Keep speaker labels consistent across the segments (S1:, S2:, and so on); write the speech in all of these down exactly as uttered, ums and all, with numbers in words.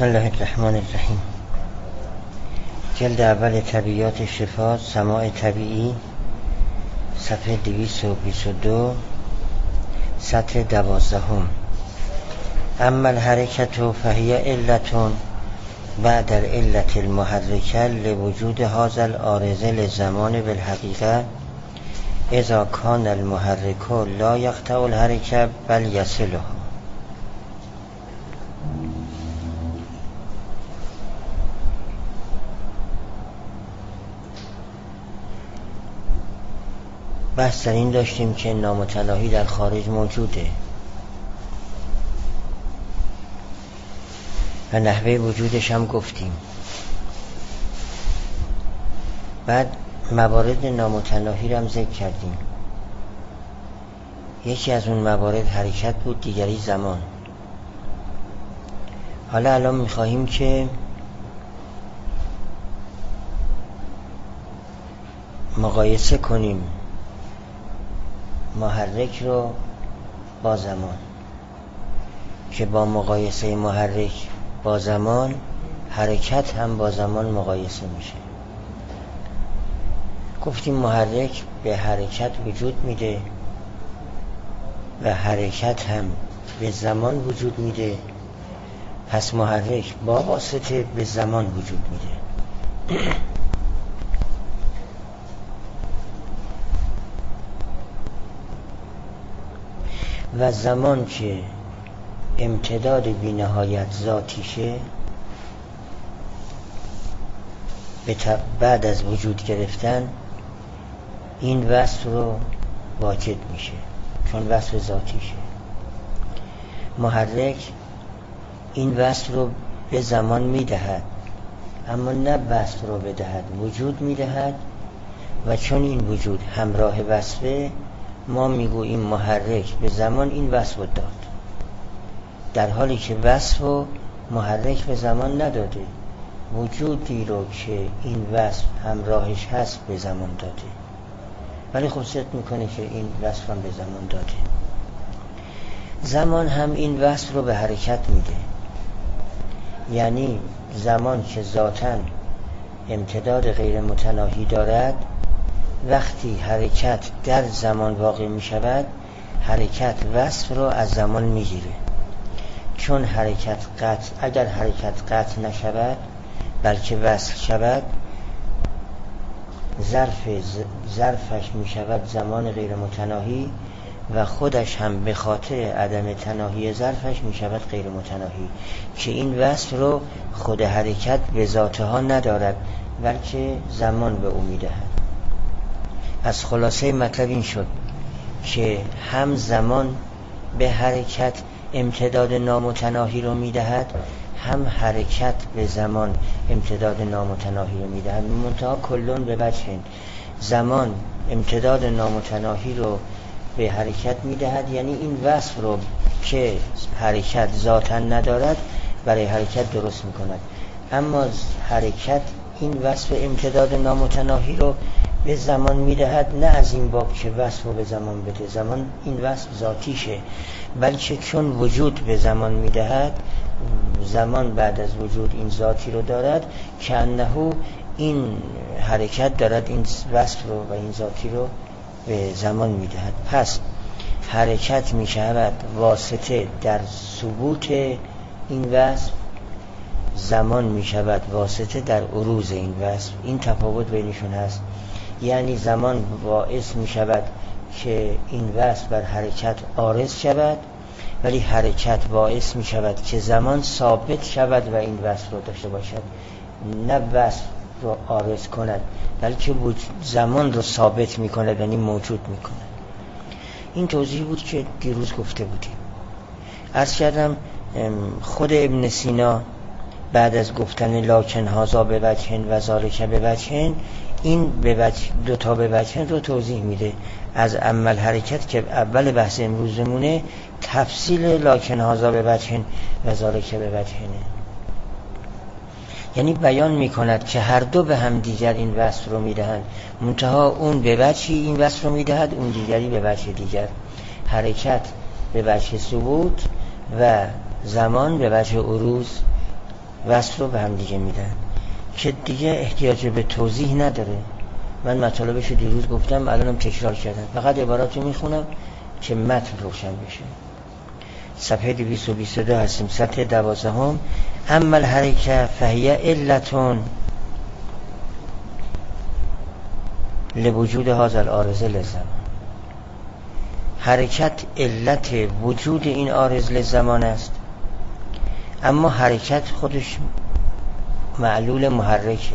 S1: بسم الله الرحمن الرحیم. جلد اول طبیعیات شفا، سماع طبیعی، صفحه دویست و بیست و دو، سطر دوازدهم. اما الحرکت فهی علت بعد العلت المحرکه لوجود هذا العارض للزمان بالحقیقه اذا کان المحرک لا یقطع الحرکه بل یصلها. بحث در این داشتیم که نامتناهی در خارج موجوده و نحوه وجودش هم گفتیم. بعد موارد نامتناهی رو هم ذکر کردیم. یکی از اون موارد حرکت بود، دیگری زمان. حالا الان میخواهیم که مقایسه کنیم محرک رو با زمان، که با مقایسه محرک با زمان حرکت هم با زمان مقایسه میشه. گفتیم محرک به حرکت وجود میده و حرکت هم به زمان وجود میده، پس محرک با واسطه به زمان وجود میده. و زمان که امتداد بی نهایت ذاتیشه، بعد از وجود گرفتن این وصف رو واجد میشه، چون وصف ذاتیشه. محرک این وصف رو به زمان میدهد، اما نه وصف رو بدهد، وجود میدهد و چون این وجود همراه وصفه، ما میگوییم محرک به زمان این وصف رو داد، در حالی که وصف رو محرک به زمان نداده. وجودی رو که این وصف همراهش هست به زمان داده، ولی خصوصیت میکنه که این وصف هم به زمان داده. زمان هم این وصف رو به حرکت میده، یعنی زمان که ذاتاً امتداد غیر متناهی دارد، وقتی حرکت در زمان واقع می شود، حرکت وصف رو از زمان می گیره. چون حرکت قطع، اگر حرکت قطع نشود بلکه وصل شود، ظرف ظرفش می شود زمان غیر متناهی و خودش هم به خاطر عدم تناهی ظرفش می شود غیر متناهی، که این وصف رو خود حرکت به ذاتها ندارد بلکه زمان به او می دهد. از خلاصه مطلب این شد که هم زمان به حرکت امتداد نامتناهی رو میدهد، هم حرکت به زمان امتداد نامتناهی رو میدهد. منتها کلون به وجه زمان امتداد نامتناهی رو به حرکت میدهد، یعنی این وصف رو که حرکت ذاتاً ندارد برای حرکت درست میکند. اما حرکت این وصف امتداد نامتناهی رو به زمان میدهد، نه از این باب که وصف رو به زمان بده، زمان این وصف ذاتیشه، بلکه چون وجود به زمان میدهد، زمان بعد از وجود این ذاتی رو دارد که انه این حرکت دارد این وصف رو و این ذاتی رو به زمان میدهد. پس حرکت میشود واسطه در ثبوت این وصف، زمان میشود واسطه در عروض این وصف. این تفاوت بینشون هست. یعنی زمان باعث می شود که این وصف بر حرکت عارض شود، ولی حرکت باعث می شود که زمان ثابت شود و این وصف رو داشته باشد، نه وصف رو عارض کند بلکه زمان رو ثابت می کند، یعنی موجود می کند. این توضیح بود که دیروز گفته بودیم. عرض کردم خود ابن سینا بعد از گفتن لکن هذا به وجه و ذالک به وجه، این به وجه دوتا به وجه رو توضیح میده. از عمل حرکت که اول بحث امروزمونه، تفصیل لکن هذا به وجه و ذالک به وجه، یعنی بیان میکند که هر دو به هم دیگر این وصف رو میدهند، منتها اون به وجهی این وصف رو میدهد، اون دیگری به وجه دیگر. حرکت به وجه ثبوت و زمان به وجه عروض وصف رو به هم دیگه میدن که دیگه احتیاج به توضیح نداره. من مطالبش رو دیروز گفتم، الانم تکرار کردم، فقط عبارات رو میخونم که متن روشن بشه. صفحه دویست و بیست و دو هستیم، سطح دوازدهم. اما الحرکه فهی علتون لوجود هذا العارض للزمان. حرکت علت وجود این عارض للزمان است، اما حرکت خودش معلول محرکه.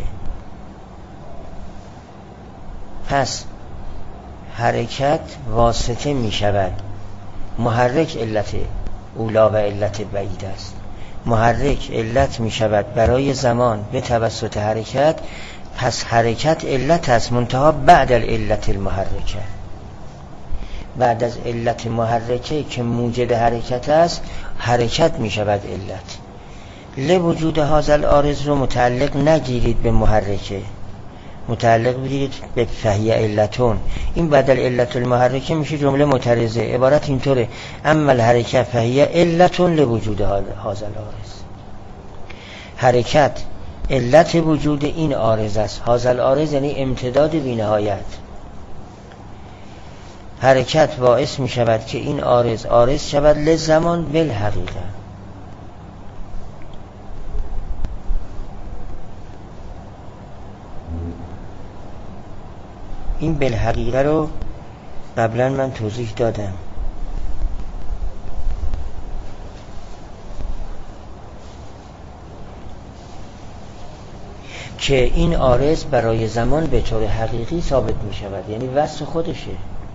S1: پس حرکت واسطه می شود. محرک علت اولا و علت بعید است. محرک علت می شود برای زمان به توسط حرکت، پس حرکت علت است، منتها بعد العلت المحرکه، بعد از علت محرکه که موجد حرکت است حرکت می شود علت. لوجود هذا العارض رو متعلق نگیرید به محرکه، متعلق بگیرید به فهی علتون. این بدل علت المحرکه میشه جمله معترضه. عبارت اینطوره: اما الحرکه فهی علتون لوجود هذا العارض. حرکت علت وجود این عارض است. هذا العارض یعنی امتداد بی نهایت. حرکت باعث می شود که این عارض عارض شود لزمان بالحقیقه. این بالحقیقه رو قبلا من توضیح دادم. که این عارض برای زمان به طور حقیقی ثابت می شود، یعنی وصف خودشه،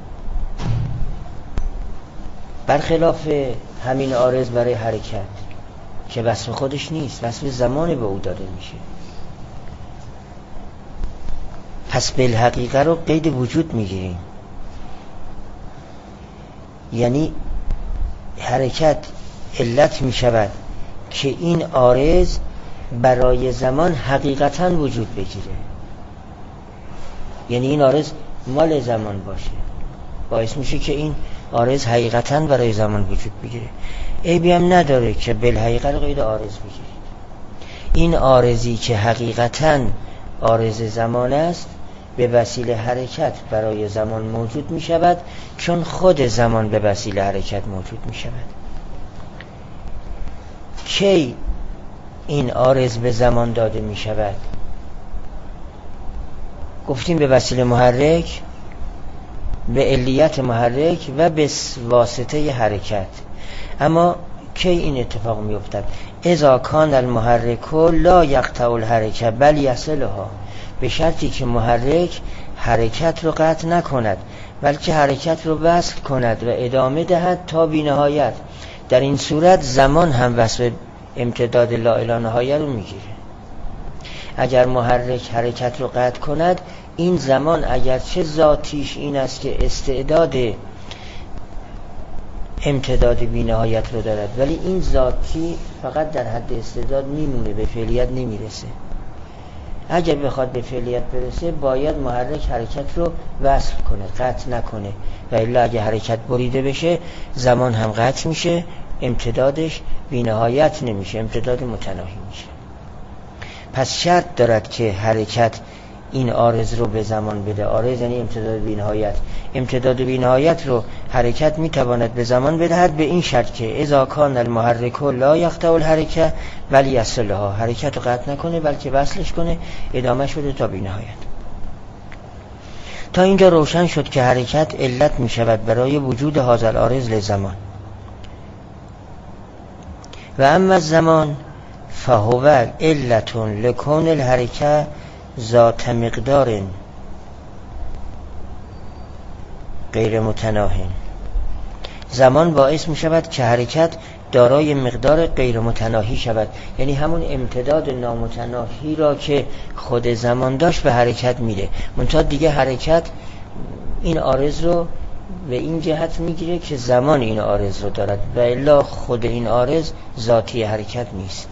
S1: برخلاف همین عارض برای حرکت که وصف خودش نیست، وصف زمان به او داده میشه. پس بالحقیقه رو قید وجود میگیریم، یعنی حرکت علت میشود که این عارض برای زمان حقیقتا وجود بگیره، یعنی این عارض مال زمان باشه، باعث میشه که این عارض حقیقتا برای زمان وجود بگیره. عیبی هم نداره که بالحقیقه رو قید عارض بگیرید. این عارضی که حقیقتا عارض زمان است به وسیله حرکت برای زمان موجود می شود، چون خود زمان به وسیله حرکت موجود می شود. کی این عارض به زمان داده می شود؟ گفتیم به وسیله محرک، به علیت محرک و به واسطه حرکت. اما کی این اتفاق می افتد؟ اذا کان المحرک لا یقطع الحرکه بل یصلها، به شرطی که محرک حرکت رو قطع نکند بلکه حرکت رو وصل کند و ادامه دهد تا بی نهایت. در این صورت زمان هم وصف امتداد لا الی نهایه رو میگیره. اگر محرک حرکت رو قطع کند، این زمان اگرچه ذاتیش این است که استعداد امتداد بی نهایت رو دارد، ولی این ذاتی فقط در حد استعداد میمونه، به فعلیت نمیرسه. اگر بخواد به فعلیت برسه باید محرک حرکت رو وصل کنه، قطع نکنه، و الا اگه حرکت بریده بشه زمان هم قطع میشه، امتدادش بی نهایت نمیشه، امتداد متناهی میشه. پس شرط دارد که حرکت این عارض رو به زمان بده. عارض یعنی امتداد بی نهایت. امتداد بی نهایت رو حرکت میتواند به زمان بدهد به این شرط که اذا کان المحرک لا یقطع الحرکه بل یصلها، حرکت رو قطع نکنه بلکه وصلش کنه، ادامهش بده تا بی نهایت. تا اینجا روشن شد که حرکت علت می شود برای وجود هذا العارض لزمان. و اما الزمان فهو علت لکون الحرکه ذات مقدار غیر متناهی. زمان باعث می شود که حرکت دارای مقدار غیر متناهی شود، یعنی همون امتداد نامتناهی را که خود زمان داشت به حرکت میده، منتها دیگه حرکت این عارض رو به این جهت میگیره که زمان این عارض رو دارد، و الا خود این عارض ذاتی حرکت نیست.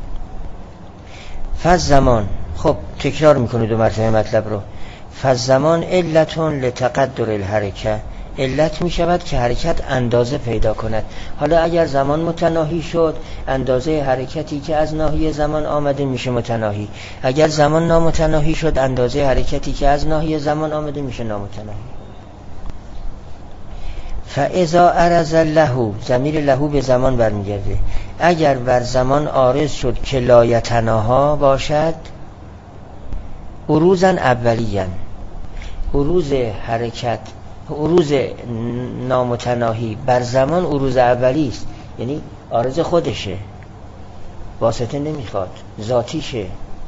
S1: فالزمان، خب تکرار میکنه دو مرتبه مطلب رو. فالزمان علتون لتقدر الحرکه علت می شود که حرکت اندازه پیدا کند. حالا اگر زمان متناهی شد، اندازه حرکتی که از ناحیه زمان آمده میشه متناهی. اگر زمان نامتناهی شد، اندازه حرکتی که از ناحیه زمان آمده میشه نامتناهی. فاذا عرض له، ضمیر له به زمان برمیگرده. اگر بر زمان عارض شد که لا یتناها باشد، عروضاً اولیاً، عروض حرکت، عروض نامتناهی بر زمان عروض اولی است، یعنی عارض خودشه، واسطه نمیخواد، ذاتیشه.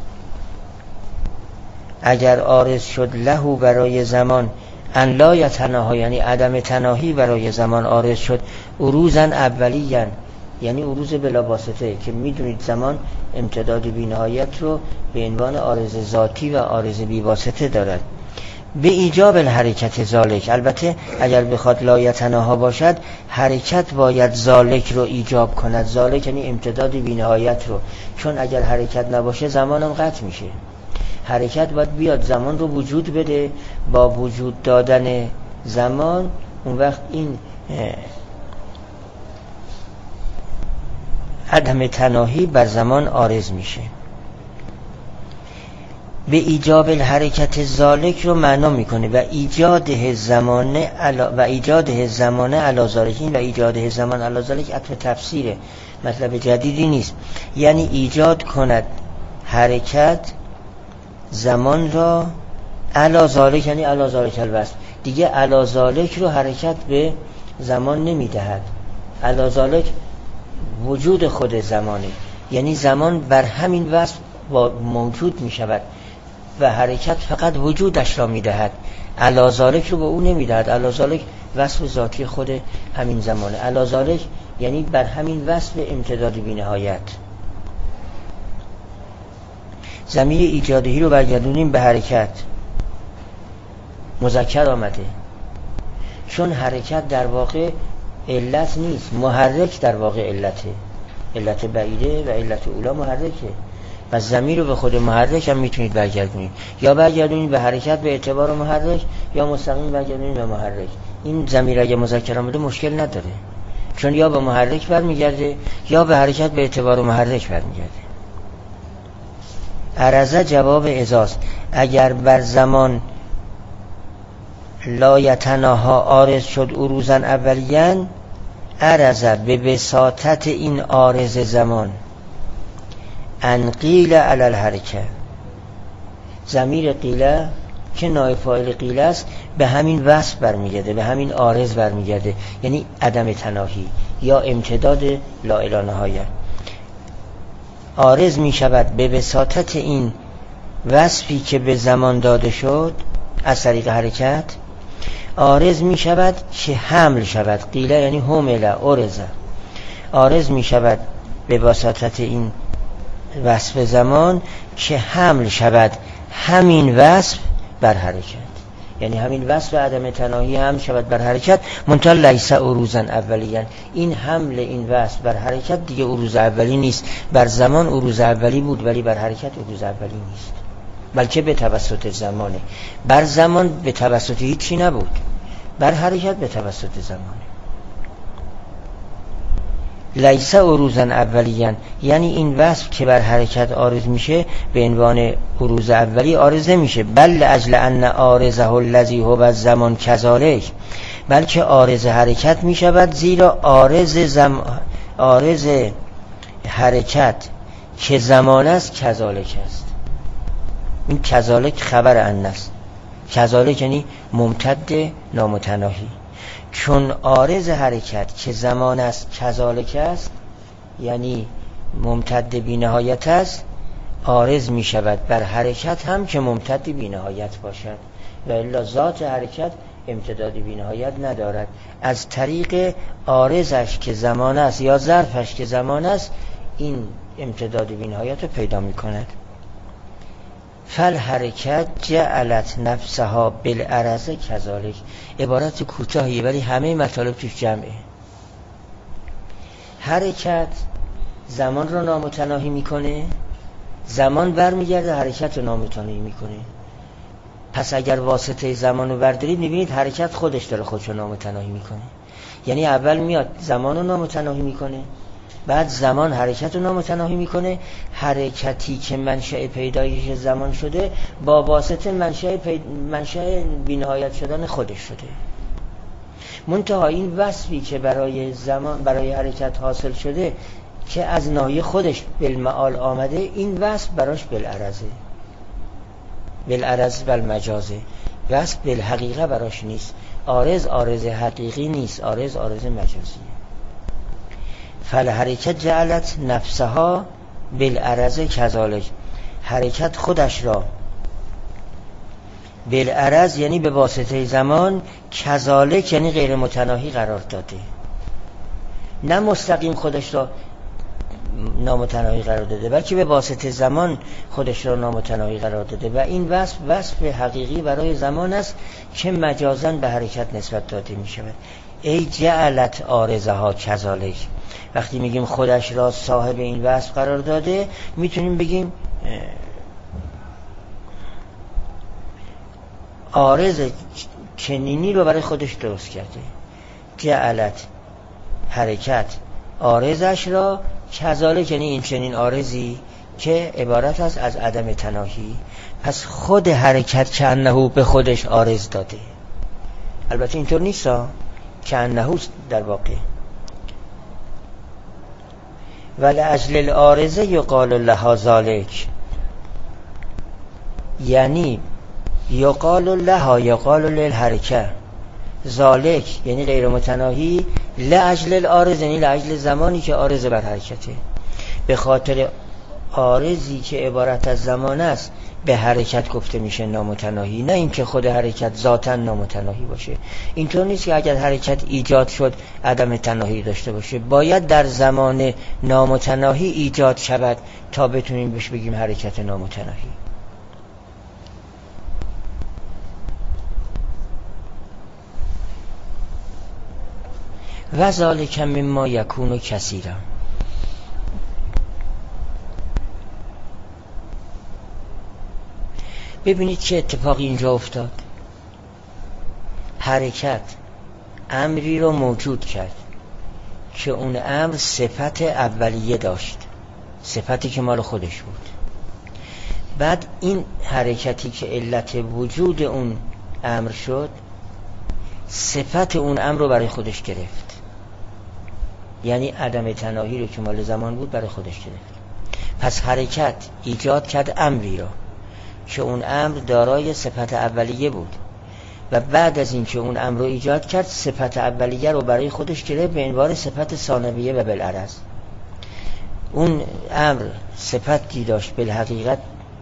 S1: اگر عارض شد له برای زمان ان لا یتناها، یعنی عدم تناهی برای زمان عارض شد، عروضاً اولیاً، یعنی عروض بلا واسطه، که میدونید زمان امتداد بی‌نهایت رو به عنوان عارض ذاتی و عارض بی واسطه دارد. به ایجاب الحرکت ذالک، البته اگر بخواد لا یتناها باشد، حرکت باید ذالک رو ایجاب کند. ذالک یعنی امتداد بی‌نهایت رو، چون اگر حرکت نباشه زمانم قطع میشه. حرکت باید بیاد زمان رو وجود بده، با وجود دادن زمان اون وقت این عدم تناهی بر زمان عارض میشه. به ایجاب الحرکت ذالک رو معنا میکنه و ایجاده زمانه علا و ایجاده زمانه علی ذالک. و ایجاده زمان علی ذالک عطف تفسیره، مطلب جدیدی نیست. یعنی ایجاد کند حرکت زمان را علی ذالک، یعنی علی ذالک الوصف، دیگه علی ذالک رو حرکت به زمان نمیدهد. علی ذالک وجود خود زمانه، یعنی زمان بر همین وصف موجود می شود و حرکت فقط وجودش را می دهد. علی ذالک رو به او نمی دهد. علی ذالک وصف ذاتی خود همین زمانه. علی ذالک یعنی بر همین وصف امتداد بی نهایت. ضمیر ایجادهی رو برگردونیم به حرکت، مذکر آمده، چون حرکت در واقع علت نیست، محرک در واقع علته. علت بعیده و علت اولا محرکه. پس ضمیر رو به خود محرک هم میتونید برگردونید، یا برگردونید به حرکت به اعتبار محرک، یا مستقیم برگردونید به محرک. این ضمیر اگه مذکر آمده مشکل نداره، چون یا به محرک برمیگرده یا به حرکت به اعتبار محرک برمیگرده. عرضه جواب ازاست. اگر بر زمان لا یتناها عارض شد عروضاً اولیاً، عرضه به بساطت این عارض زمان ان قیل علی الحرکه. ضمیر قیله که نائب فاعل قیله است به همین وصف برمیگرده، به همین عارض برمیگرده، یعنی عدم تناهی یا امتداد لا الی نهایه. عارض می شود به بساطت این وصفی که به زمان داده شد از طریق حرکت، عارض می شود که حمل شود. قیله یعنی حمله، عرضه. عارض می شود به واسطت این وصف زمان که حمل شود همین وصف بر حرکت، یعنی همین وصف عدم تناهی هم شود بر حرکت، منتها لیس عروضاً اولیاً. این حمل این وصف بر حرکت دیگه عروض اولی نیست. بر زمان عروض اولی بود ولی بر حرکت عروض اولی نیست، بلکه به توسط زمانه. بر زمان به توسط هیچی نبود، بر حرکت به توسط زمانه. لیس عروضاً اولیاً یعنی این وصف که بر حرکت عارض میشه به عنوان عروض اولی عارض نمیشه، بل اجل ان عارضه الذی هو الزمان کذالک، بلکه عارض حرکت میشود زیرا عارض زم... عارض حرکت که زمان است کذالک است. این کذالک خبر ان است. کذالک یعنی ممتد نامتناهی. چون عارض حرکت که زمان است کذالک است، یعنی ممتد بی نهایت است، عارض می شود بر حرکت هم که ممتد بی نهایت باشد، و الا ذات حرکت امتداد بی نهایت ندارد. از طریق عارضش که زمان است یا ظرفش که زمان است این امتداد بی نهایت رو پیدا می کند. فل حرکت جعلت نفسها بالعرض کذالک. عبارت کوتاهی ولی همه مطالب توش جمعه. حرکت زمان رو نامتناهی میکنه، زمان برمیگرده حرکت رو نامتناهی میکنه. پس اگر واسطه زمان رو بردارید میبینید حرکت خودش داره خودشو نامتناهی میکنه. یعنی اول میاد زمان رو نامتناهی میکنه، بعد زمان حرکت رو نامتناهی میکنه. حرکتی که منشأ پیدایش زمان شده با واسطه منشأ پید... منشأ بی‌نهایت شدن خودش شده. منتها این وصفی که برای زمان برای حرکت حاصل شده که از ناحیه خودش بالمعال آمده، این وصف براش بالعرضه، بالعرض و المجازه. وصف بالحقیقه براش نیست. عارض عارض حقیقی نیست، عارض عارض مجازیه. فالحرکت جعلت نفسها بالعرض کذالک، حرکت خودش را بالعرض یعنی به واسطه زمان، کذالک یعنی غیر متناهی قرار داده. نه مستقیم خودش را نامتناهی قرار داده، بلکه به واسطه زمان خودش را نامتناهی قرار داده و این وصف وصف حقیقی برای زمان است که مجازاً به حرکت نسبت داده می شود. ای جعلت عارضها کذالک، وقتی میگیم خودش را صاحب این وصف قرار داده، میتونیم بگیم عارض چنینی رو برای خودش درست کرده. جعلت حرکت عارضش را کذالک یعنی این چنین عارضی که عبارت است از عدم تناهی. پس خود حرکت که انهو به خودش عارض داده. البته اینطور نیست ها، که انهو در واقع ولأجل العارضه یقال لها ذالک، یعنی یقال لها یقال للحرکه ذالک یعنی غیر متناهی، لأجل العارض یعنی لأجل زمانی که عارض بر حرکته. به خاطر عارضی که عبارت از زمان است به حرکت گفته میشه نامتناهی، نه اینکه خود حرکت ذاتاً نامتناهی باشه. اینطور نیست که اگر حرکت ایجاد شد عدم تناهی داشته باشه، باید در زمان نامتناهی ایجاد شود تا بتونیم بهش بگیم حرکت نامتناهی. و ذالک مما یکون کثیرا، ببینید چه اتفاقی اینجا افتاد. حرکت امری رو موجود کرد که اون امر صفت اولیه داشت، صفتی که مال خودش بود. بعد این حرکتی که علت وجود اون امر شد، صفت اون امر رو برای خودش گرفت، یعنی عدم تناهی رو که مال زمان بود برای خودش گرفت. پس حرکت ایجاد کرد امری رو که اون امر دارای صفت اولیه بود و بعد از این که اون امر رو ایجاد کرد، صفت اولیه رو برای خودش گرفت به عنوان صفت ثانویه و بالعرض. اون امر صفتی داشت بالحقیقت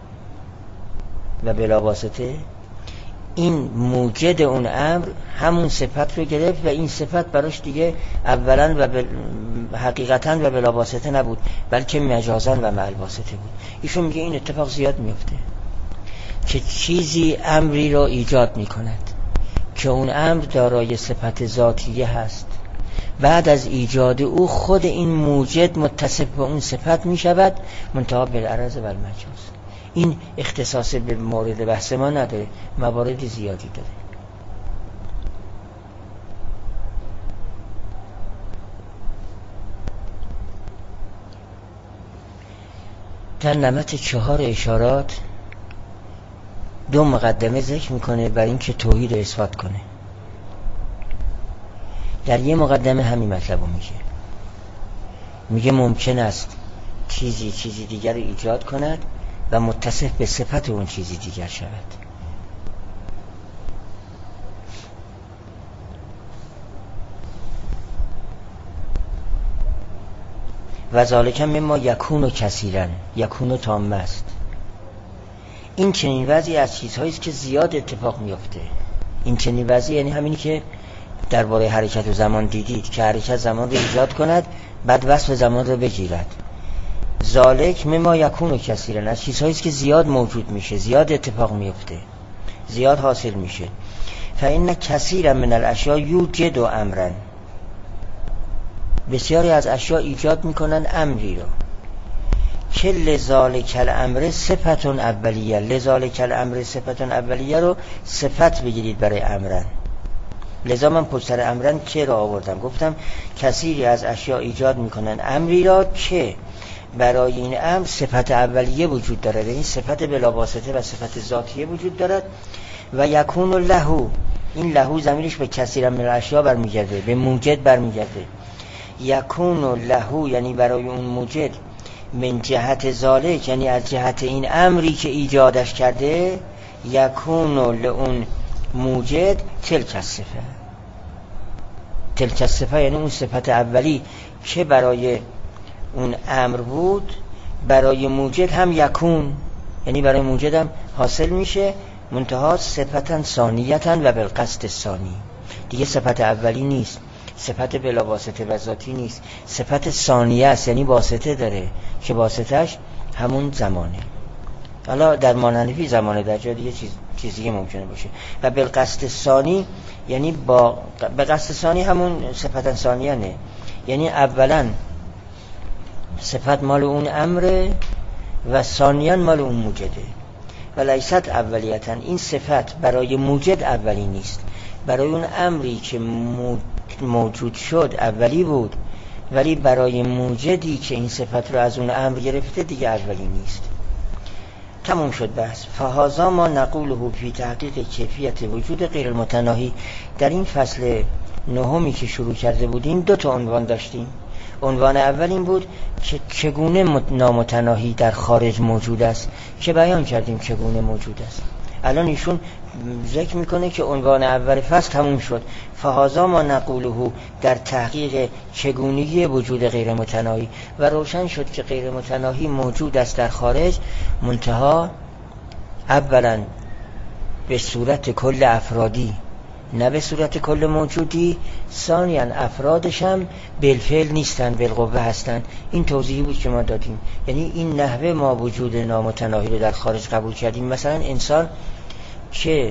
S1: و بلا واسطه، این موجد اون امر همون صفت رو گرفت و این صفت براش دیگه اولا و بل... حقیقتا و بلا واسطه نبود، بلکه مجازا و مع الواسطه بود. ایشون میگه این اتفاق زیاد میفته که چیزی امری رو ایجاد میکند که اون امر دارای صفت ذاتیه هست، بعد از ایجاد او خود این موجد متصف به اون صفت میشود، منتها بالعرض و المجاز. این اختصاص به مورد بحث ما نداره، موارد زیادی داره. در نمط چهار اشارات دو مقدمه ذکر میکنه برای این که توحید رو اثبات کنه. در یه مقدمه همین مطلب رو میگه میگه ممکن است چیزی چیزی دیگر رو ایجاد کند و متصف به صفت اون چیزی دیگر شود. و ذالک مما یکون کثیرا، یکون تام است. این چنین وضعی از چیزهایی است که زیاد اتفاق میفته. این چنین وضعی یعنی همینی که درباره حرکت و زمان دیدید که حرکت زمان رو ایجاد کند بعد وصف زمان رو بگیرد. ذالک مما یکون کثیرا، از چیزهایی است که زیاد موجود میشه، زیاد اتفاق میفته، زیاد حاصل میشه. فإن کثیرا من الاشیاء یوجد امرا، بسیاری از اشیاء ایجاد میکنن امری رو که لذالک الامر صفت اولیه، لذالک الامر صفت اولیه رو صفت بگیرید برای امرن. لذا من پشتر امرن که را آوردم، گفتم کثیری از اشیاء ایجاد میکنن امری را که برای این امر صفت اولیه وجود دارد، این صفت بلا واسطه و صفت ذاتیه وجود دارد. و یکون له، این له ضمیرش به کثیر من الاشیاء برمیگرده، به موجد برمیگرده. یکون له یعنی برای اون موجد، من جهت ذالک یعنی از جهت این امری که ایجادش کرده، یکون لون موجد تلک الصفه، تلک الصفه یعنی اون صفت اولی که برای اون امر بود، برای موجد هم یکون، یعنی برای موجد هم حاصل میشه، منتها صفتا ثانیتا و بالقصد ثانی. دیگه صفت اولی نیست، صفت بلا واسطه و ذاتی نیست، صفت ثانیه است، یعنی واسطه داره که واسطهش همون زمانه. حالا در مانحنفی زمانه، در جای دیگه چیز چیزی ممکنه باشه. و بالقصد ثانی یعنی با به قصد ثانی همون صفت ثانیه نه، یعنی اولا صفت مال اون امره و ثانیاً مال اون موجده. و لیست اولیتاً، این صفت برای موجد اولی نیست، برای اون امری که موجود شد اولی بود، ولی برای موجدی که این صفت رو از اون امر گرفته دیگه اولی نیست. تموم شد بحث. فهذا ما نقوله فی تحقیق کیفیت وجود غیر المتناهی. در این فصل نهمی که شروع کرده بودیم دو تا عنوان داشتیم. عنوان اول این بود که چگونه نامتناهی در خارج موجود است، که بیان کردیم چگونه موجود است. الان ایشون ذکر میکنه که عنوان اول فصل تموم شد. فهذا ما نقوله در تحقیق چگونگی وجود غیر متناهی، و روشن شد که غیر متناهی موجود است در خارج، منتها اولا به صورت کل افرادی نه به صورت کل موجودی، ثانیاً افرادش هم بالفعل نیستن، بالقوه هستن. این توضیحی بود که ما دادیم. یعنی این نحوه ما وجود نامتناهی رو در خارج قبول کردیم. مثلا انسان که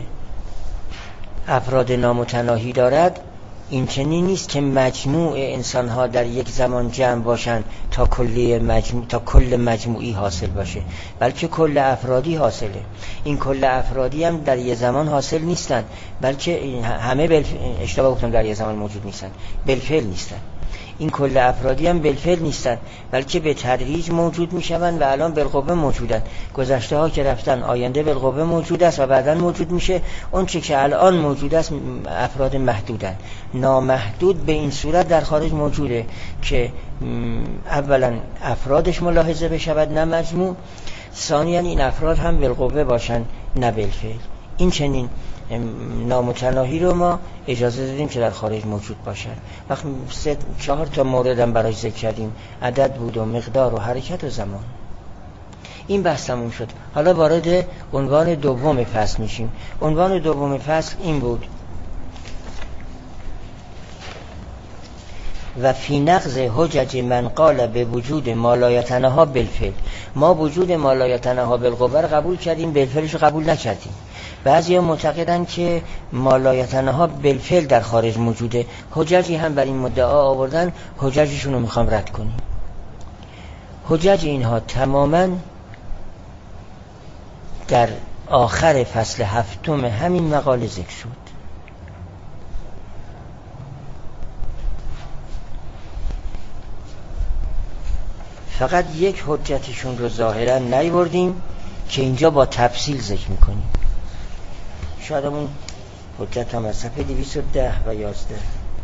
S1: افراد نامتناهی دارد، این چنین نیست که مجموع انسان ها در یک زمان جمع باشن تا کل مجموع تا کل مجموعی حاصل باشه، بلکه کل افرادی حاصله. این کل افرادی هم در یک زمان حاصل نیستن، بلکه همه بل... اشتباه گفتم، در یک زمان موجود نیستن، بالفعل نیستن. این کل افرادی هم بالفعل نیستن، بلکه به تدریج موجود میشون و الان بالقوه موجودن. گذشته ها که رفتن، آینده بالقوه موجود است و بعداً موجود میشه. اون چه که الان موجود است افراد محدودن. نامحدود به این صورت در خارج موجوده که اولا افرادش ملاحظه بشود نه مجموع، ثانیاً این افراد هم بالقوه باشن نه بالفعل. این چنین نامتناهی رو ما اجازه دادیم که در خارج موجود باشد. وقت سه چهار تا مورد هم برای ذکر کردیم، عدد بود و مقدار و حرکت و زمان. این بحث تموم شد. حالا وارد عنوان دوم فصل میشیم. عنوان دوم فصل این بود: و فی نقض حجج من قال به وجود ما لا یتناهی بالفعل. ما وجود ما لا یتناهی بالقوه رو قبول کردیم، بالفعلش رو قبول نکردیم. بعضی ها معتقدن که ما لا یتناهی بالفعل در خارج موجوده. حججی هم بر این مدعا آوردن، حججشون رو میخوام رد کنیم. حجج اینها تماما در آخر فصل هفتم همین مقاله ذکر شد. فقط یک حجتشون رو ظاهرا نیاوردیم که اینجا با تفصیل ذکر میکنیم. شاید اون حجت هم از صفحه دویست و ده و یازده،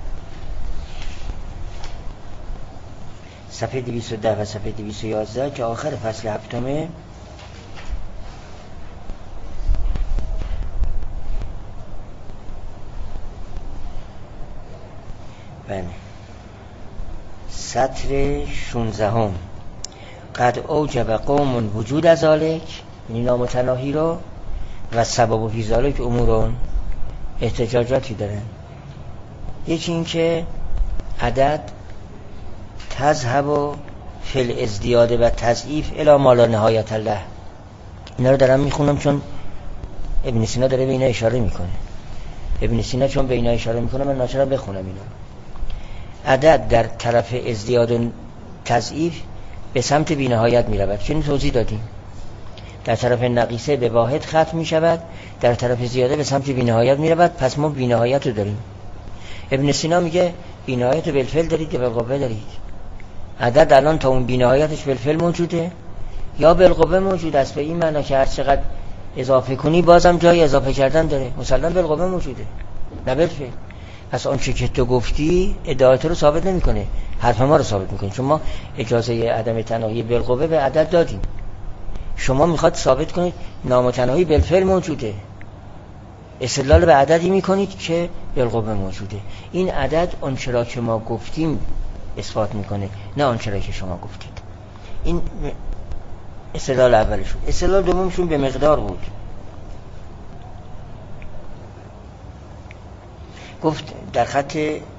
S1: صفحه دویست و ده و صفحه دویست و یازده که آخر فصل هفتمه، بله سطر شونزدهم: قد اوجب قوم وجود ذالک، یعنی نامتناهی رو، و سبب فی ذالک امورون، احتجاجاتی دارن. یکی این که عدد تذهب فی الازدیاد و تضعیف الی ما لا نهایت له. اینا رو دارم میخونم چون ابن سینا داره به اینا اشاره میکنه. ابن سینا چون به اینا اشاره میکنه من ناچارم بخونم اینا. عدد در طرف ازدیاد و تضعیف به سمت بی‌نهایت می‌رود. چنین توضیح دادیم. در طرف نقیصه به واحد ختم می‌شود، در طرف زیاده به سمت بی‌نهایت می‌رود. پس ما بی‌نهایت رو داریم. ابن سینا میگه بی‌نهایت رو بالفعل دارید یا بالقوه دارید. عدد الان تا اون بی‌نهایتش بالفعل موجوده یا بالقوه موجود است، به این معنا که هر چقدر اضافه کنی بازم جای اضافه کردن داره. مثلا بالقوه موجوده نه بالفعل. پس اون چه که تو گفتی ادعایت رو ثابت نمی‌کنه، حرف ما رو ثابت می‌کنه. چون ما اجازه عدم تناهی بالقوه به عدد دادیم. شما میخواد ثابت کنید نامتناهی بالفعل موجوده، استدلال به عددی میکنید که بالقوه موجوده. این عدد اون چرا که ما گفتیم اثبات میکنه، نه اون چرا که شما گفتید. این استدلال اولشون. استدلال دومشون به مقدار بود. گفت در خط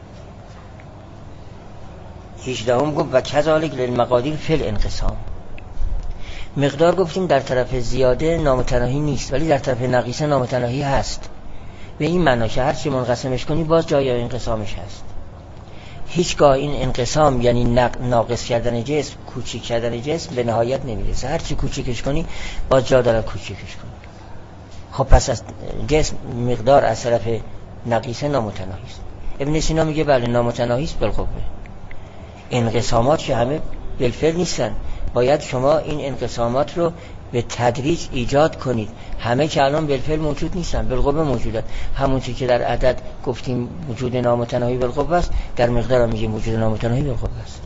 S1: هجدهم گفت و کذالک للمقادیر فی الانقسام. مقدار گفتیم در طرف زیاده نامتناهی نیست، ولی در طرف نقیصه نامتناهی هست. به این معنا که هر چی منقسمش کنی باز جای انقسامش هست. هیچگاه این انقسام یعنی ناقص کردن جسم، کوچیک کردن جسم به نهایت نمیرسه. هر چی کوچیکش کنی باز جا داره کوچیکش کنی. خب پس از جسم مقدار از طرف نقیصه نامتناهی است. ابن سینا میگه بله نامتناهی است بالقوه. انقسامات که همه بالفعل نیستن، باید شما این انقسامات رو به تدریج ایجاد کنید. همه که الان بالفعل موجود نیستن، بالقوه موجودن. همون چیزی که در عدد گفتیم وجود نامتناهی بالقوه است، در مقدار هم میگیم وجود نامتناهی بالقوه است.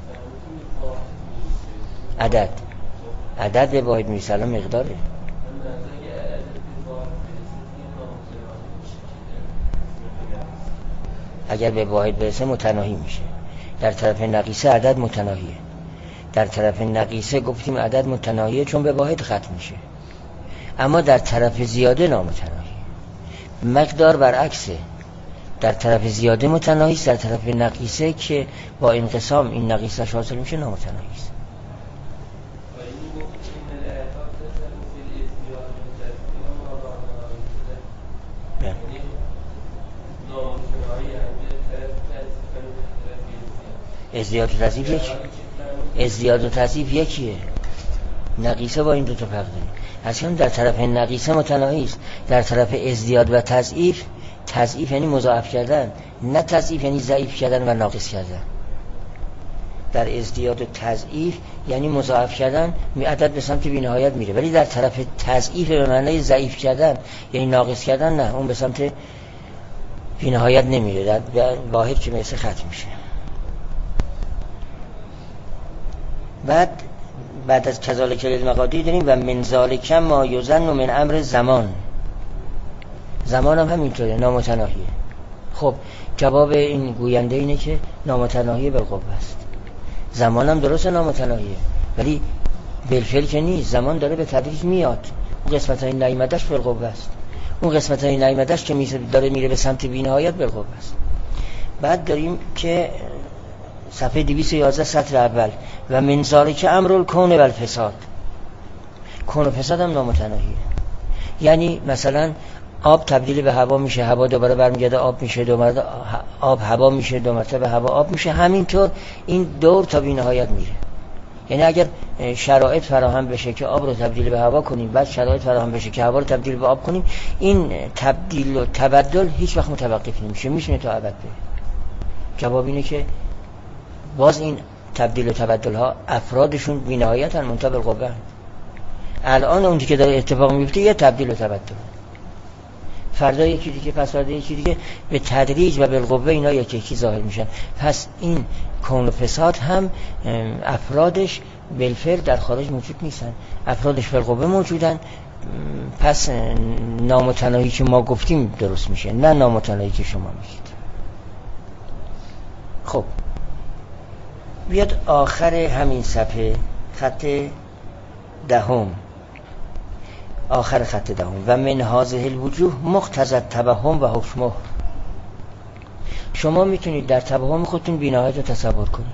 S1: عدد عدد به واحد میرسه، الان مقداره. اگر به واحد برسه متناهی میشه. در طرف نقیصه عدد متناهیه. در طرف نقیصه گفتیم عدد متناهیه چون به واحد ختم میشه، اما در طرف زیاده نامتناهی. مقدار برعکسه، در طرف زیاده متناهی است، در طرف نقیصه که با انقسام این نقیصه حاصل میشه نامتناهی است. ازدیاد و تضعیف یک ازدیاد و تضعیف یکیه. نقیصه با این دو تا فرق داره. اصلا در طرف نقیصه متناهی است، در طرف ازدیاد و تضعیف، تضعیف یعنی مضاعف کردن، نه تضعیف یعنی ضعیف کردن و ناقص کردن. در ازدیاد و تضعیف یعنی مضاعف کردن، عدد به سمت بی‌نهایت میره، ولی در طرف تضعیف به معنای ضعیف کردن یعنی ناقص کردن، نه، اون به سمت بی‌نهایت نمیره، در واحد که مثل ختم میشه. بعد بعد از کذالک للمقادیر داریم و من ذالک ما یظن من امر زمان. زمان هم همینطوره، نامتناهیه. خب جواب این گوینده اینه که نامتناهی بالقوه است. زمان هم درست نامتناهیه، ولی بالفعل که نیست. زمان داره به تدریج میاد. اون قسمت های نیامدش بالقوه است، اون قسمت های نیامدش که داره میره به سمت بی‌نهایت بالقوه است. بعد داریم که صفحه دویست و یازده سطر اول و من ذالک امر الکون و الفساد. کون و فساد هم نامتناهیه. یعنی مثلا آب تبدیل به هوا میشه، هوا دوباره برمیگرده آب میشه، دوباره آب هوا میشه، دو مرتبه هوا آب میشه. همینطور این دور تا بی‌نهایت میره. یعنی اگر شرایط فراهم بشه که آب رو تبدیل به هوا کنیم، بعد شرایط فراهم بشه که هوا رو تبدیل به آب کنیم، این تبدیل و تبدل هیچ وقت متوقف نمیشه، میشونه تا ابد بره. جواب اینه که باز این تبدیل و تبدل ها افرادشون بی‌نهایت ان، منتهی بالقوه. الان اونی که داره اتفاق میفته یه تبدیل و تبدل، فردا یکی دیگه، پس فردا یکی دیگه، به تدریج و بالقوه اینا یکی یکی ظاهر میشن. پس این کون و فساد هم افرادش بالفعل در خارج موجود نیستن، افرادش بالقوه موجودن. پس نامتناهی که ما گفتیم درست میشه، نه نامتناهی که شما میگید. خب بیاد آخر همین صفحه خط دهم، آخر خط دهم و من هذه الوجوه مقتضی التوهم و حکمه. شما میتونید در توهم خودتون بی‌نهایت رو تصور کنید.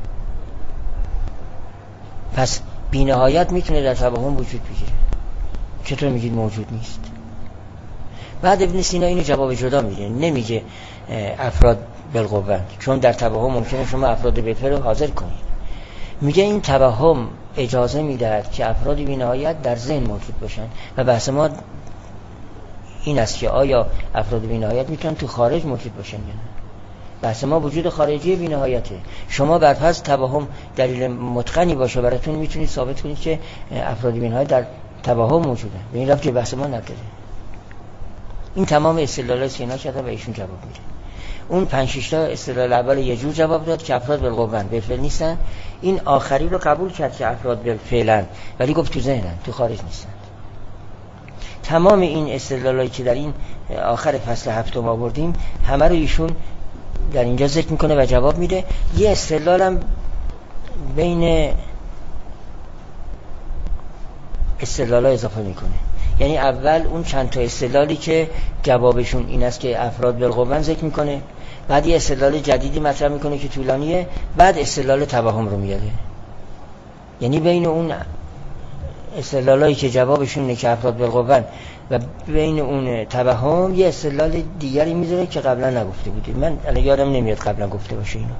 S1: پس بی‌نهایت میتونه در توهم وجود بگیره. چطور میگید موجود نیست؟ بعد ابن سینا اینو جواب جدا میده، نمیگه افراد بالقوه، چون در توهم ممکنه شما افراد بالفعل رو حاضر کنید. میگه این توهم اجازه میدهد که افراد بی نهایت در ذهن موجود باشن و بحث ما این است که آیا افراد بی نهایت میتونن تو خارج موجود باشن یا نه. بحث ما وجود خارجی بی نهایته. شما بر پس توهم دلیل متقنی باشه براتون میتونید ثابت کنید که افراد بی نهایت در توهم موجودن. به این رفت که بحث ما نداره. این تمام استدلال سینا شده و ایشون جواب میده. اون پنج شش تا استدلال اول یه جور جواب داد که افراد بالقوه بالفعل نیستن. این آخری رو قبول کرد که افراد بالفعلن، ولی گفت تو ذهنن، تو خارج نیستن. تمام این استدلالایی که در این آخر فصل هفتم آوردیم همه رو ایشون در اینجا ذکر میکنه و جواب میده. یه استدلالم بین استدلال‌ها اضافه میکنه. یعنی اول اون چند تا استدلالی که جوابشون این است که افراد بالقوه ذکر میکنه، بعد یه استدلال جدیدی مطرح میکنه که طولانیه، بعد استدلال توهم رو میاره. یعنی بین اون استدلالایی که جوابشون اینه که افراد بالقوه و بین اون توهم یه استدلال دیگری میذاره که قبلا نگفته بودیم. من الان یادم نمیاد قبلا گفته باشه اینو.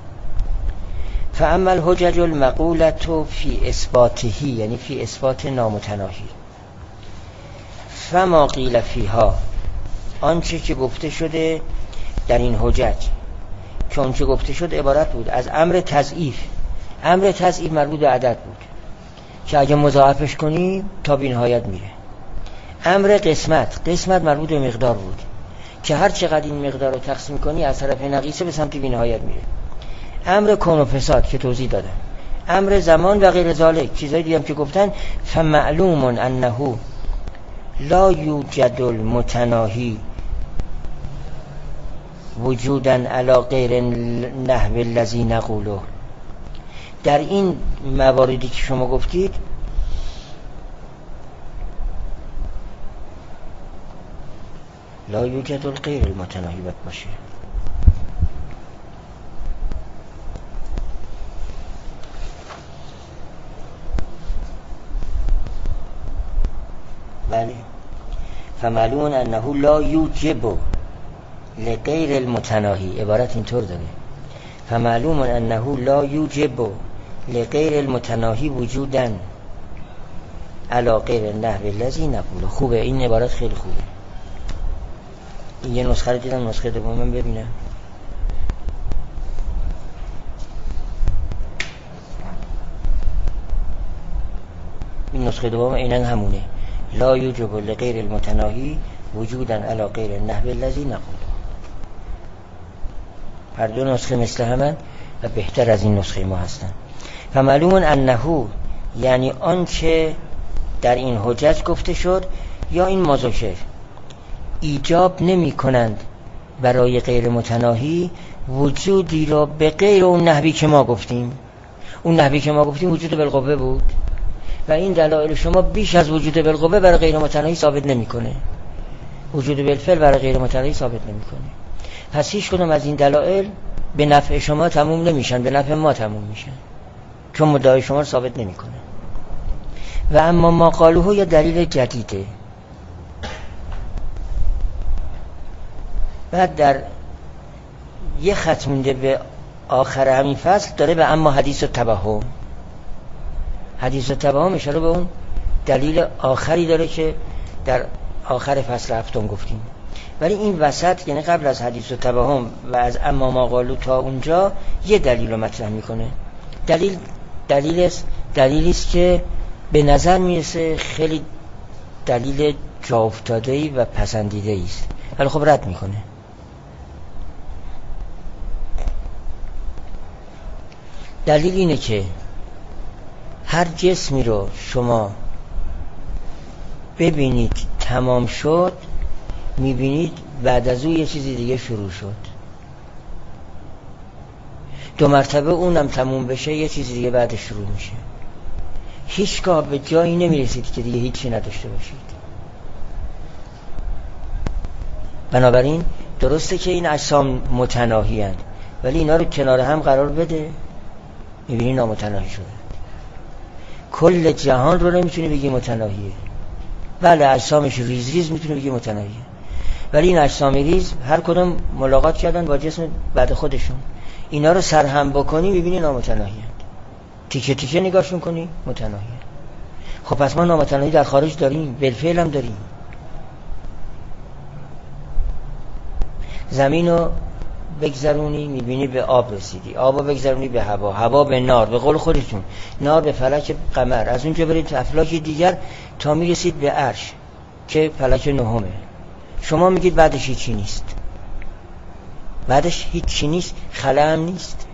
S1: فاما الحجج المقولة فی اثباته، یعنی فی اثبات نامتناهی، فما قیل فیها، آنچه که گفته شده در این حجج که آنچه گفته شده عبارت بود از امر تضعیف. امر تضعیف مربوط به عدد بود که اگه مضاعفش کنی تا بی نهایت میره. امر قسمت قسمت مربوط به مقدار بود که هر چقدر این مقدار رو تقسیم کنی از طرف نقیصه به سمت بی نهایت میره. امر کون و فساد که توضیح دادم. امر زمان و غیر ذالک، چیزایی دیگه هم که گفتن. فمعلوم انه لا یوجد المتناهی وجودا علی غیر نحو الذی نقوله. در این مواردی که شما گفتید لا یوجد الغیر المتناهی باید باشه. بله. فمعلوم انه لا یوجب لغیر المتناهی، عبارت اینطور داره. فمعلوم انه لا یوجب لغیر المتناهی وجودا علی غیر نحو الذی نقوله. خوبه این عبارت، خیلی خوبه. این یه نسخه رو دیدم، نسخه دوم من ببینم. این نسخه دوم اینن همونه. لا یوجب لغیر المتناهی وجودا علی غیر نحو الذی نقوله. هر دو نسخه مثل همن و بهتر از این نسخه ما هستن. فمعلوم انه، یعنی آنچه در این حجج گفته شد یا این مذکر، ایجاب نمی کنند برای غیر متناهی وجودی را به غیر اون نحوی که ما گفتیم. اون نحوی که ما گفتیم وجود بالقوه بود و این دلایل شما بیش از وجود بالقوه برای غیر متناهی ثابت نمی کنه. وجود بالفعل برای غیر متناهی ثابت نمی کنه. پس هیچ کدوم از این دلایل به نفع شما تموم نمیشن، به نفع ما تموم میشن، چون مدعای شما رو ثابت نمیکنه. و اما ما قالوه یا دلیل جدیده. بعد در یه خط مونده به آخر همین فصل داره به اما حدیث و توهم. حدیث و توهم اشاره به اون دلیل آخری داره که در آخر فصل هفتم گفتیم. ولی این وسط، یعنی قبل از حدیث و توهم و از اما ما قالو تا اونجا، یه دلیل رو مطرح میکنه. دلیل دلیل است دلیلی است که به نظر میرسه خیلی دلیل جا افتاده‌ای و پسندیده‌ای است، ولی خب رد میکنه. دلیل اینه که هر جسمی رو شما ببینید تمام شد، میبینید بعد از اون یه چیزی دیگه شروع شد. دو مرتبه اونم تموم بشه یه چیزی دیگه بعد شروع میشه. هیچگاه به جایی نمیرسید که دیگه هیچی نداشته باشید. بنابراین درسته که این اجسام متناهی هستند، ولی اینا رو کنار هم قرار بده، میبینی نامتناهی شده. کل جهان رو نمیتونی بگی متناهیه. بله اجسامش ریز ریز میتونی بگی متناهیه، ولی این اجسام ریز هر کدوم ملاقات کردن با جسم بعد خودشون، اینا رو سرهم بکنی میبینی نامتناهی هستند. تیکه تیکه نگاهشون کنی متناهی. خب پس ما نامتناهی در خارج داریم، بالفعل هم داریم. زمین رو بگذرونی میبینی به آب رسیدی، آب رو بگذرونی به هوا، هوا به نار، به قول خودتون نار به فلک قمر، از اونجا برید تو افلاک دیگر تا میرسید به عرش که فلک نهمه. شما میگید بعدش هیچی نیست. بعدش هیچی نیست، خلا هم نیست.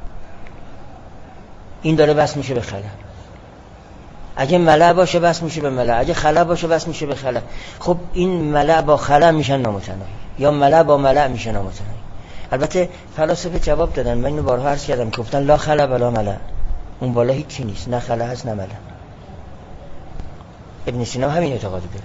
S1: این داره بس میشه به خلا. اگه ملأ باشه بس میشه به ملأ، اگه خلا باشه بس میشه به خلا. خب این ملأ با خلا میشن نامتناهی، یا ملأ با ملأ میشن نامتناهی. البته فلاسفه جواب دادن، من اینو بارها عرض کردم، گفتن لا خلا ولا ملأ، اون بالا هیچی نیست، نه خلا هست نه ملأ. ابن سینا همین اعتقاد داره.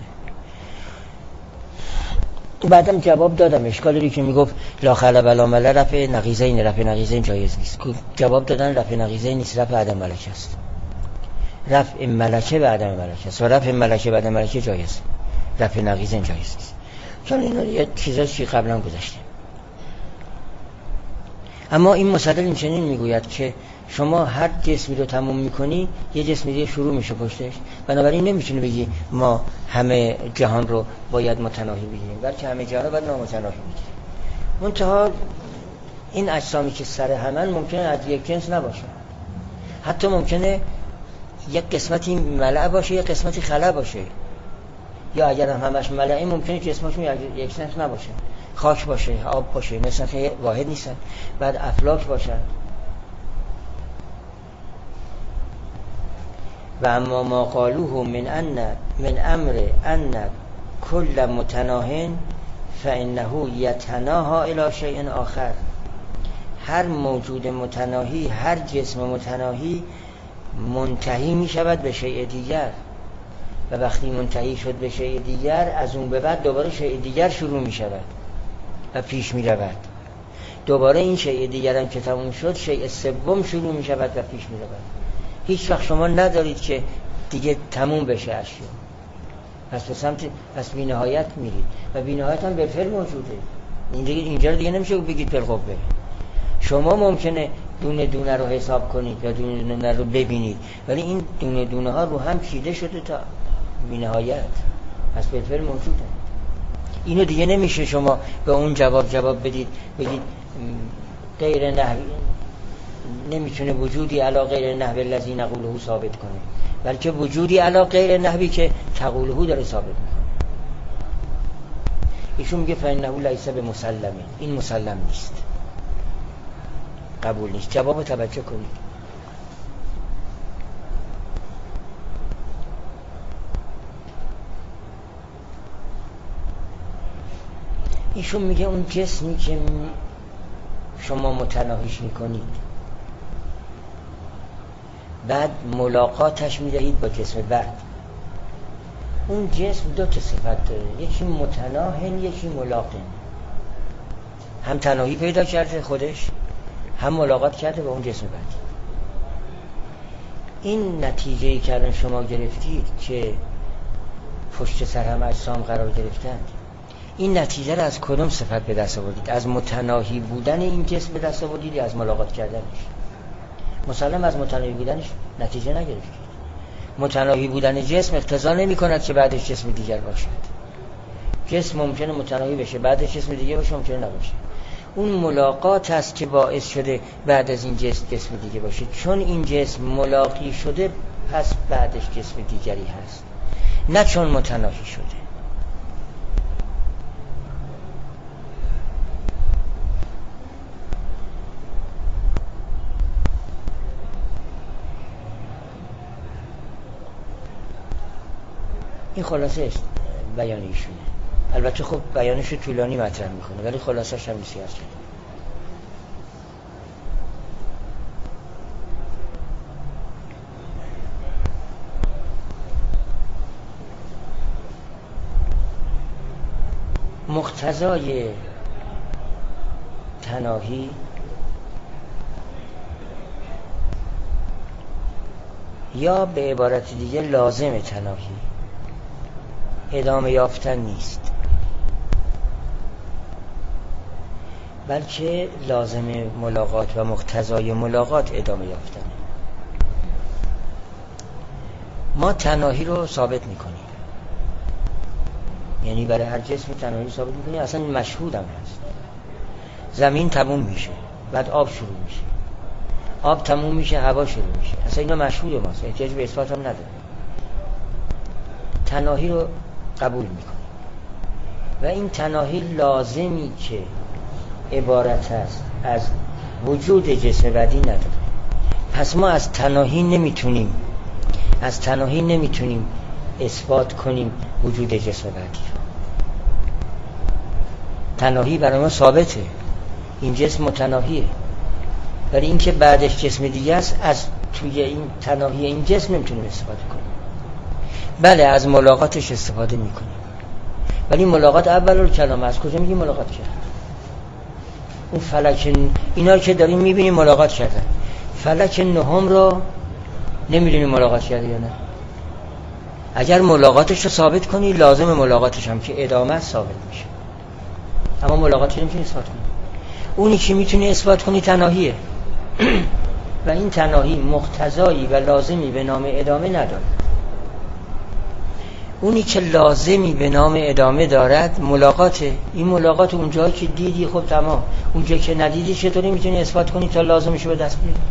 S1: بعدم جواب دادم اشکالی که میگفت لا خلا ولا ملأ رفع نقیضین، رفع نقیضین جایز نیست. جواب دادن رفع نقیضین نیست، رفع عدم ملکه است. رفع ملکه به عدم ملکه است و رفع ملکه به عدم ملکه جایز، رفع نقیضین جایز نیست. چون اینا یه چیزایی قبلا گذشته. اما این مسئله این چنین میگوید که شما هر جسمی رو تموم میکنی یه جسم دیگه شروع میشه پشتش، بنابراین نمیتونی بگی ما همه جهان رو باید متناهی بگیریم، بلکه همه جهان رو باید نامتناهی بگیریم. منتها این اجسامی که سر همن ممکنه از یک جنس نباشه، حتی ممکنه یک قسمتی ملأ باشه یک قسمتی خلا باشه، یا اگر هم همش ملأ ممکنه که اسمشون یک جنس نباشه، خاک باشه، آب باشه، مثلا که واحد نیستن. بعد افلاک باشن. و اما ما قالوه من ان من امر ان کل متناه فانه یتناهی الی شیء آخر. هر موجود متناهی، هر جسم متناهی منتهی می شود به شیء دیگر، و وقتی منتهی شد به شیء دیگر از اون به بعد دوباره شیء دیگر شروع می شود و پیش می رود. دوباره این شیء دیگر هم که تموم شد شیء سوم شروع می شود و پیش می رود. هیچ وقت شما ندارید که دیگه تموم بشه اشیا. پس به سمت پس بی نهایت میرید و بی نهایت هم به فعل موجوده. اینجا دیگه نمیشه بگید بالقوه. شما ممکنه دونه دونه رو حساب کنید یا دونه دونه رو ببینید، ولی این دونه دونه ها رو هم چیده شده تا بی نهایت، پس به فعل موجوده. اینو دیگه نمیشه شما به اون جواب جواب بدید بگید غیر نحوی، نمیتونه وجودی علی غیر نحو الذی نقوله ثابت کنه، بلکه وجودی علی غیر نحوی که تقوله داره ثابت میکنه. ایشون میگه فانه لیس بمسلم، این مسلم نیست، قبول نیست. جواب توجه کنید. ایشون میگه اون جسمی که شما متناهیش میکنید بعد ملاقاتش میدهید با جسم بعد، اون جسم دو تا صفت داره، یکی متناهن یکی ملاقن. هم تناهی پیدا کرده خودش، هم ملاقات کرده با اون جسم بعد. این نتیجه‌ای که الان شما گرفتید که پشت سر هم اجسام قرار گرفتند، این نتیجه رو از کدوم صفت به دست آوردید؟ از متناهی بودن این جسم به دست آوردید یا از ملاقات کردنش؟ مسلم از متناهی بودنش نتیجه نگرفتید. متناهی بودن جسم اقتضا نمی کند که بعدش جسم دیگر باشد. جسم ممکنه متناهی بشه بعدش جسم دیگه باشه، ممکنه نباشه. اون ملاقات است که باعث شده بعد از این جسم جسم دیگه باشه. چون این جسم ملاقی شده پس بعدش جسم دیگری هست، نه چون متناهی شده. این خلاصه بیان ایشونه. البته خب بیانش طولانی مطرح میکنه ولی خلاصش هم بسیار شده. مقتضای تناهی یا به عبارت دیگه لازم تناهی ادامه یافتن نیست، بلکه لازم ملاقات و مقتضای ملاقات ادامه یافتن. ما تناهی رو ثابت میکنیم، یعنی برای هر جسم تناهی ثابت میکنیم، اصلا مشهود هم هست. زمین تموم میشه، بعد آب شروع میشه، آب تموم میشه، هوا شروع میشه، اصلا اینا مشهود ماست، احتیاج به اثبات هم نداره. تناهی رو قبول میکنیم و این تناهی لازمی که عبارت است از وجود جسم بعدی نداره. پس ما از تناهی نمیتونیم از تناهی نمیتونیم اثبات کنیم وجود جسم بعدی. تناهی برای ما ثابته، این جسم متناهیه، ولی این که بعدش جسم دیگه است، از توی این تناهی این جسم نمیتونیم استفاده کنیم. بله از ملاقاتش استفاده میکنیم، ولی ملاقات اول کلام از کجا میگیم ملاقات کرد؟ اون فلک اینا که داریم میبینیم ملاقات کردن، فلک نهم رو نمیدونیم ملاقات کرده یا نه. اگر ملاقاتش رو ثابت کنی لازم ملاقاتش هم که ادامه ثابت میشه، اما ملاقاتش نمیتونی اثبات کنی. اونی که میتونی اثبات کنی تناهیه و این تناهی مقتضایی و لازمی به نام ادامه نداره. اونی که لازمی به نام ادامه دارد ملاقاته. این ملاقات اونجایی که دیدی خب تمام، اونجایی که ندیدی چطوری میتونی اثبات کنی تا لازمشو به دست بیاری؟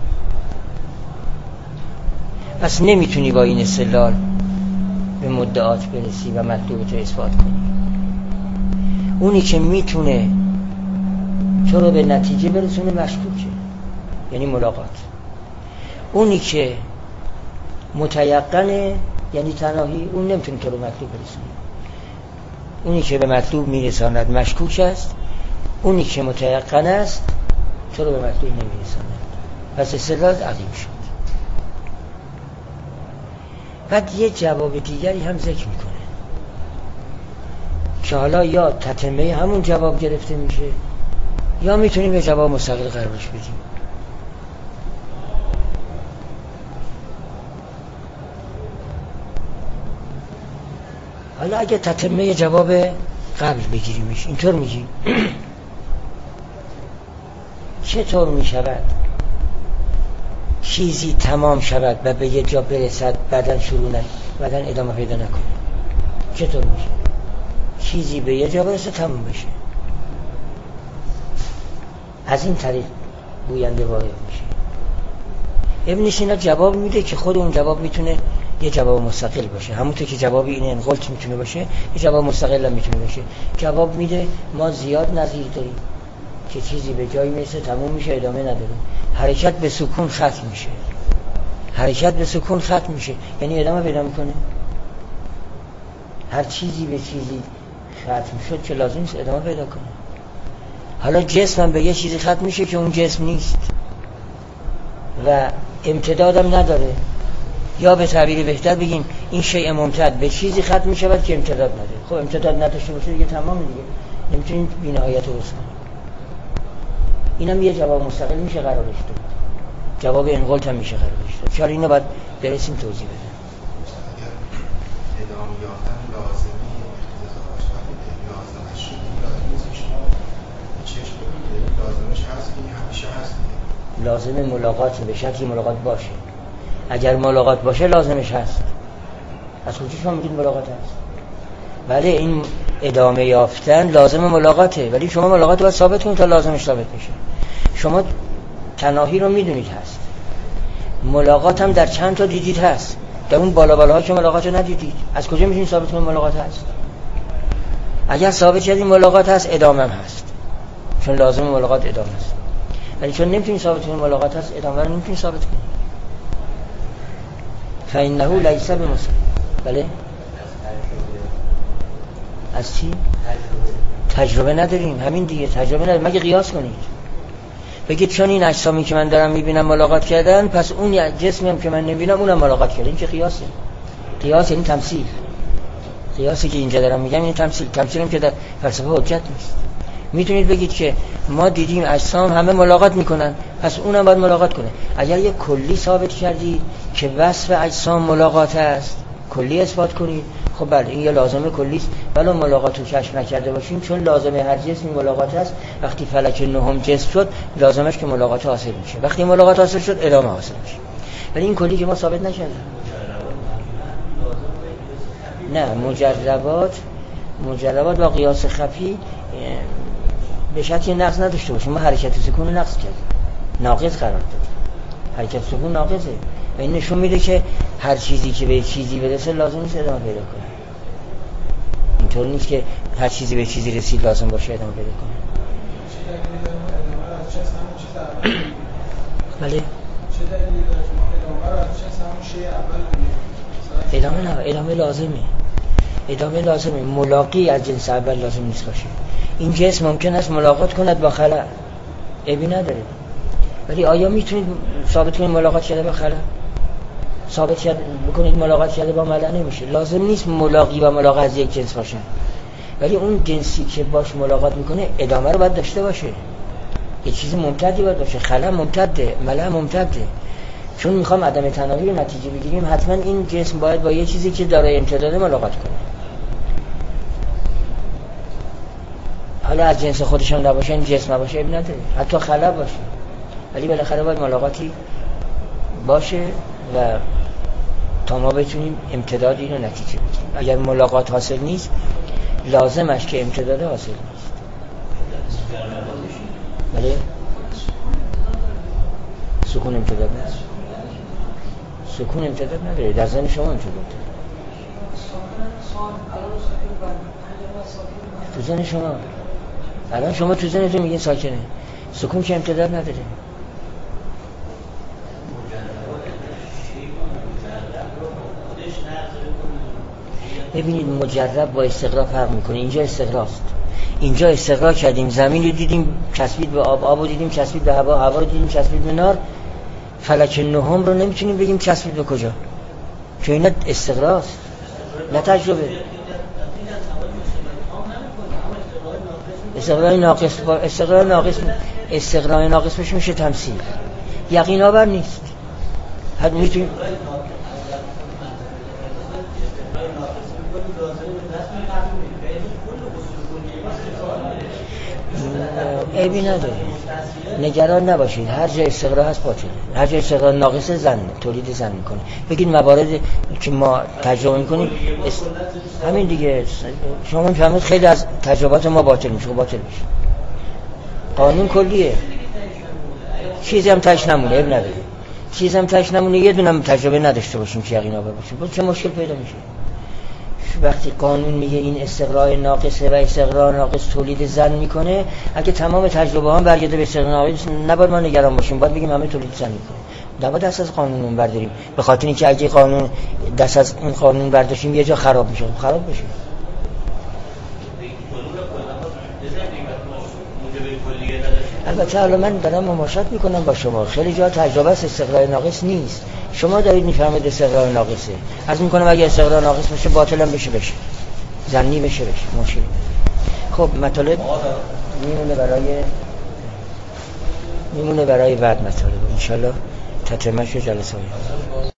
S1: پس نمیتونی با این استدلال به مدعات برسی و مطلوبت اثبات کنی. اونی که میتونه تو رو به نتیجه برسونه مشکوکه، یعنی ملاقات. اونی که متیقنه یعنی تناهی، اون نمیتونه تو رو مطلوب برسونه. اونی که به مطلوب میرساند مشکوک است، اونی که متیقن است تو رو به مطلوب نمیرساند. پس استدلال عظیم شد. بعد یه جواب دیگری هم ذکر میکنه که حالا یا تتمه همون جواب گرفته میشه یا میتونیم یه جواب مستقل قرارش بدیم. حالا اگه تتمه جواب قبل بگیریمش، اینطور میگیم چطور میشود چیزی تمام شود و به یه جا برسد بعدن شروع نه بعدن ادامه پیدا نکنه؟ چطور میشه چیزی به یه جا برسه تمام بشه؟ از این طریق گوینده واقع میشه. ابن سینا جواب میده که خود اون جواب میتونه یه جواب مستقل باشه، همونطور که جواب این انقلت میتونه باشه یه جواب مستقل هم میتونه باشه. جواب میده ما زیاد نظیر داریم که چیزی به جایی میرسه تموم میشه ادامه نداره. حرکت به سکون ختم میشه، حرکت به سکون ختم میشه یعنی ادامه پیدا میکنه. هر چیزی به چیزی ختم شد که لازم نیست ادامه پیدا کنه. حالا جسم هم به یه چیزی ختم میشه که اون جسم نیست و امتدادم نداره، یا به تعبیر بهتر بگیم این شیء ممتد به چیزی ختم میشود که امتداد نداره. خب امتداد نداشته باشه دیگه تمام دیگه، نمیتونیم بی نهایت رو بسنیم. اینم یه جواب مستقل میشه قرارش داد، جواب انقلت هم میشه قرارش داد. چرا اینو باید برسیم توضیح بدیم.
S2: ادامه یافتن لازمی اقتضاش لازمش چشم لازمش هست که همیشه هست.
S1: لازم ملاقات به شرطی ملاقات باشه. اگر ملاقات باشه لازمش هست. از کجا شما میگید ملاقات هست؟ بله این ادامه یافتن لازم ملاقاته، ولی شما ملاقات باید ثابت کنید تا لازمش ثابت میشه. شما تناهی رو میدونید هست، ملاقات هم در چند تا دیدید هست، در اون بالا بالاها که ملاقات رو ندیدید. از کجا میتونید ثابت کنید ملاقات هست؟ اگر ثابت کردید ملاقات هست ادامه هم هست، چون لازم ملاقات ادامه است. ولی چون نمیتونید ثابت کنید ملاقات هست، ادامه رو نمیتونید ثابت کنید. فإنه لیس بمسلم. بله از چی؟ تجربه نداریم، همین دیگه تجربه نداریم. مگه قیاس کنید بگید چون این اجسامی که من دارم میبینم ملاقات کردن پس اون جسمی هم که من نمیبینم اونم ملاقات کرده. این که قیاسه. قیاس یعنی تمثیل. قیاسی که اینجا دارم میگم این تمثیل. تمثیل هم که در فلسفه حجت نیست. میتونید بگید که ما دیدیم اجسام همه ملاقات میکنن پس اونم باید ملاقات کنه. اگر یک کلی ثابت کردید که وصف اجسام ملاقات است، کلی اثبات کنید، خب بله این یه لازمه کلی است. ولی ملاقات رو کشف نکرده باشیم چون لازمه هر جسمی ملاقات است. وقتی فلک نهم جسم شد لازمش که ملاقات حاصل میشه، وقتی ملاقات حاصل شد ادامه حاصل میشه. ولی این کلی که ما ثابت نکردیم نه مجربات مجربات با قیاس خفی به شرطی نقص نداشته باشه. ما حرکت سکون نقص کردیم، ناقص قرار داد. حرکت سکون ناقصه و این نشون میده که هر چیزی که به چیزی برسه لازم نیست ادامه پیدا کنه. اینطور نیست که هر چیزی به چیزی رسید لازم باشه ادامه پیدا کنه. بله
S3: چه دلیلی داره که ما ادامه رو از جنس همون شیء اول بگیریم؟
S1: ادامه نه، ادامه لازمه. ادامه لازمه. ملاقی از جنس اول لازم نیست باشه. این جسم ممکن است ملاقات کند با خلا، عیبی نداره، ولی آیا میتونید ثابت کنید ملاقات کرده با خلا؟ ثابت کرد بکنید ملاقات کرده با ملا نمیشه. لازم نیست ملاقی و ملاقات از یک جنس باشن، ولی اون جنسی که باش ملاقات میکنه ادامه رو باید داشته باشه. یه چیز ممتدی باید باشه. خلا ممتده، ملا ممتده. چون میخوام عدم تناهی رو نتیجه بگیریم، حتما این جسم باید با یه چیزی که دارای امتداد ملاقات کنه. حالا از جنس خودشان نباشه، این جسم نباشه، اب نداره، حتی خلا باشه، ولی بالاخره باید ملاقاتی باشه و تا ما بتونیم امتداد اینو نتیجه بگیریم. اگر ملاقات حاصل نیست، لازمش که امتداد حاصل نیست. بله؟ سکون امتداد نیست. سکون امتداد نداره. در ذهن شما امتداد داره. تو ذهن شما الان شما تو ذهنتون میگین ساکنه. سکون که امتداد نداره. ببینید مجرب با استقرا فرق میکنه. اینجا استقراست. اینجا استقرا کردیم، زمین رو دیدیم چسبید به آب، آب رو دیدیم چسبید به هوا، هوا رو دیدیم چسبید به نار. فلک نهم رو نمیتونیم بگیم چسبید به کجا، که اینا استقراست، نه تجربه. استقرای ناقص با استقرای ناقص استقرای ناقص بشه میشه تمثیل. یقین آور نیست. حد میتونیم عیبی نداره، نگران نباشید. هر جای استقرا هست باطله، هر جای استقرا ناقص زن تولید زن میکنه. بگید مواردی که ما تجربه میکنیم است... همین دیگه. شما میفهمید خیلی از تجربات ما باطل میشه، باطل میشه. قانون کلیه، چیزی هم تاش نمونه، عیب نداره. چیزی هم تاش نمونه، یه دونه هم تجربه نداشته باشیم که یقین آور باشیم، با چه مشکل پیدا میشه؟ وقتی قانون میگه این استقرای ناقصه و استقرا ناقص تولید زن میکنه، اگه تمام تجربه ها برگرده به استقرا ناقص، نباید ما نگران باشیم، باید بگیم همه تولید زن میکنه. نباید دست از قانون اون برداریم، به خاطر اینکه اگه قانون دست از این قانون برداشتیم یه جا خراب میشه، خراب بشه. البته حالا من دارم مماشات میکنم با شما، خیلی جا تجربه است استقرار ناقص نیست، شما دارید میفهمید استقرار ناقصه. عرض میکنم اگه استقرار ناقص باشه باطل هم بشه بشه زنی بشه بشه مشکل. خب مطالب میمونه برای میمونه برای بعد مطالب ان شاء الله تتمه جلسه.